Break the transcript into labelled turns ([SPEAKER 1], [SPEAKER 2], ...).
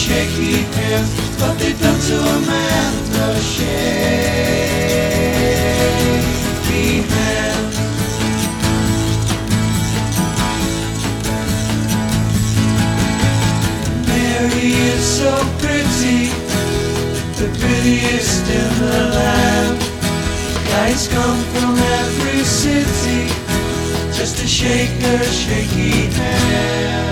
[SPEAKER 1] shaky hands, but they done to Amanda shaky hands. Mary is so pretty, the prettiest in the land. Guys come from every city just to shake her shaky hand.